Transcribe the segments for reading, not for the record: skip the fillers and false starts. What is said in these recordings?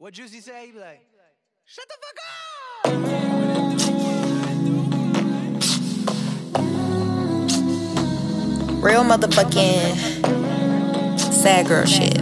What Juicy say? He be like, shut the fuck up! Real motherfucking sad girl shit.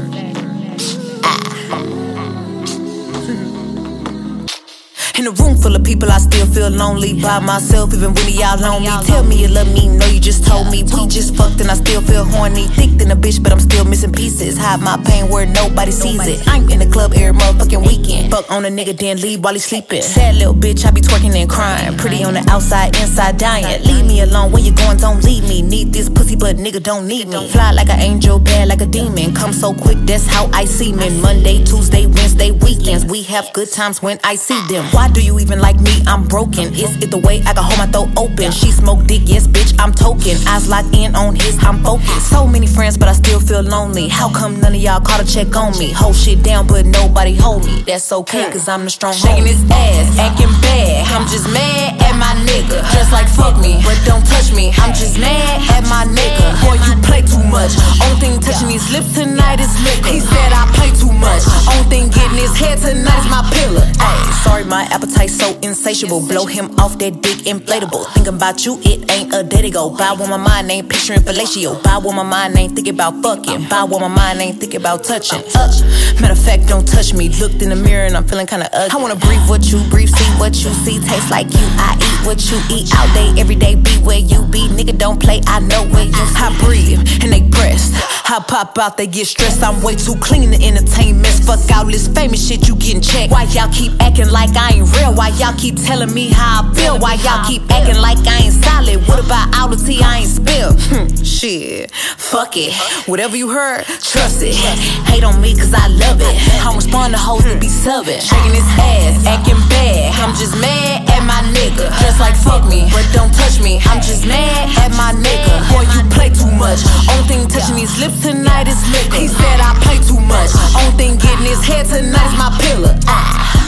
In a room full of people, I still feel lonely by myself, even when y'all on me. Tell me you love me, no, you just told me. We just fucked and I still feel horny. Thick than a bitch, but I'm still missing pieces. Hide my pain where nobody sees it. I'm in the club every motherfucking weekend. Fuck on a nigga, then leave while he sleeping. Sad little bitch, I be twerking and crying. Pretty on the outside, inside dying. Leave me alone, where you going, don't leave me. Need this pussy, but nigga don't need me. Fly like an angel, bad like a demon. Come so quick, that's how I see men. Monday, Tuesday, Wednesday, weekends. We have good times when I see them. Why do you even like me? I'm broken. Is it the way I can hold my throat open? She smoke dick, yes bitch, I'm token. Eyes locked in on his, I'm focused. So many friends, but I still feel lonely. How come none of y'all call to check on me? Hold shit down, but nobody hold me. That's okay, cause I'm the strong shaking his ass, acting bad. I'm just mad at my nigga. Just like fuck me, but don't touch me. I'm just mad at my nigga. Boy, you play too much. Only thing touching these lips tonight is liquor. He said I play too much. Only thing getting his head tonight is my pillar. Ay, sorry, my appetite so insatiable. Blow him off that big inflatable. Thinking about you, it ain't a day to go. Buy when my mind ain't picturing fellatio. Buy when my mind ain't thinking about fucking. Buy when my mind ain't thinking about touching. Matter of fact, don't touch me. Looked in the mirror and I'm feeling kinda ugly. I wanna breathe what you breathe, see what you see. Taste like you, I eat what you eat. All day, every day, be where you be. Nigga, don't play, I know where you. I breathe and they pressed. I pop out, they get stressed. I'm way too clean to entertain mess. Fuck all this famous shit, you getting checked. Why y'all keep acting like I ain't real? Why y'all keep telling me how I feel? Why y'all keep acting like I ain't solid? What about all the tea I ain't spilled? Shit, fuck it. Whatever you heard, trust it. Hate on me cause I love it. I respond to hoes that be subbing. Shaking his ass, acting bad. I'm just mad at my nigga. Just like fuck me, but don't touch me. I'm just mad at my nigga. Boy, you play too much. Only thing touching these lips tonight is liquor. He said I play too much. Only thing getting his head tonight is my pillar.